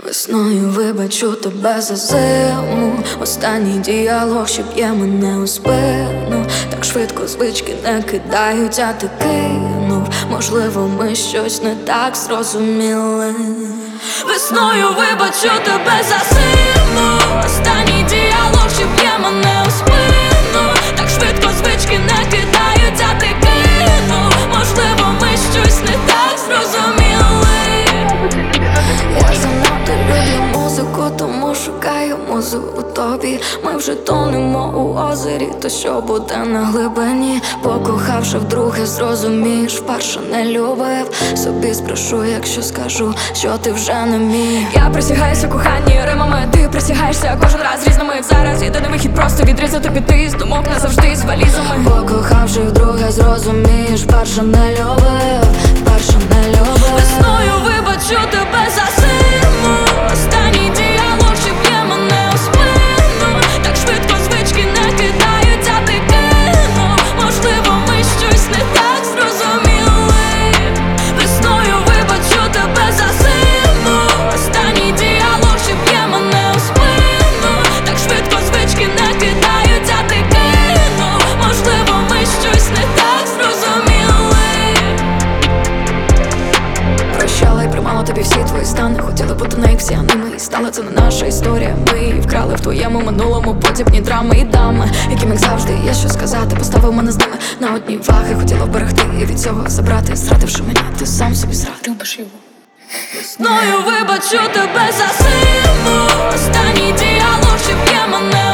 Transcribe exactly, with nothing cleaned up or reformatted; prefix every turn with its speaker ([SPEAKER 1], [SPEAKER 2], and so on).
[SPEAKER 1] Весною вибачу тебе за зиму. Останній діалог, що б'є мене у спину. Так швидко звички не кидають, а ти кинув. Можливо, ми щось не так зрозуміли. Весною вибачу тебе за зиму. Останній діалог, що б'є мене у спину. Так швидко звички не кидають, а ти кинув. Можливо, ми щось не так зрозуміли. Я занадто люблю музику, тому шукаю музу у тобі. Ми вже тонемо у озері, то що буде на глибині. Покохавши вдруге, зрозумієш, вперше не любив. Собі спрошу, якщо скажу, що ти вже не мій.
[SPEAKER 2] Я присягаюся коханні римами, ти присягаєшся кожен раз різними. Зараз єдиний вихід просто відрізати піти з думок назавжди з валізами.
[SPEAKER 1] Покохавши вдруге, зрозумієш, вперше не любив, вперше не любив.
[SPEAKER 2] Весною вибачу тебе за зиму. Останній діалог, що б'є мене у спину. Так швидко звички не кидають, а ти кинув. Можливо, ми щось не так зрозуміли. Весною вибачу тебе за зиму. Останній діалог, що б'є мене у спину. Так швидко звички не кидають, а ти кинув. Можливо, ми щось не так зрозуміли.
[SPEAKER 1] Прощала і приймала тобі всі твої стани. Хотіла бути на іксі, а не ми. Стала це не наша історія. Ми її вкрали в твоєму минулому. Подібні драми і дами, яким як завжди є що сказати. Поставив мене з ними на одні ваги. Хотіла вберегти і від цього забрати. Зрадивши мені, ти сам собі зрадив.
[SPEAKER 2] Любиш його. Весною вибачу тебе за зиму. Останній діалог, що б'є мене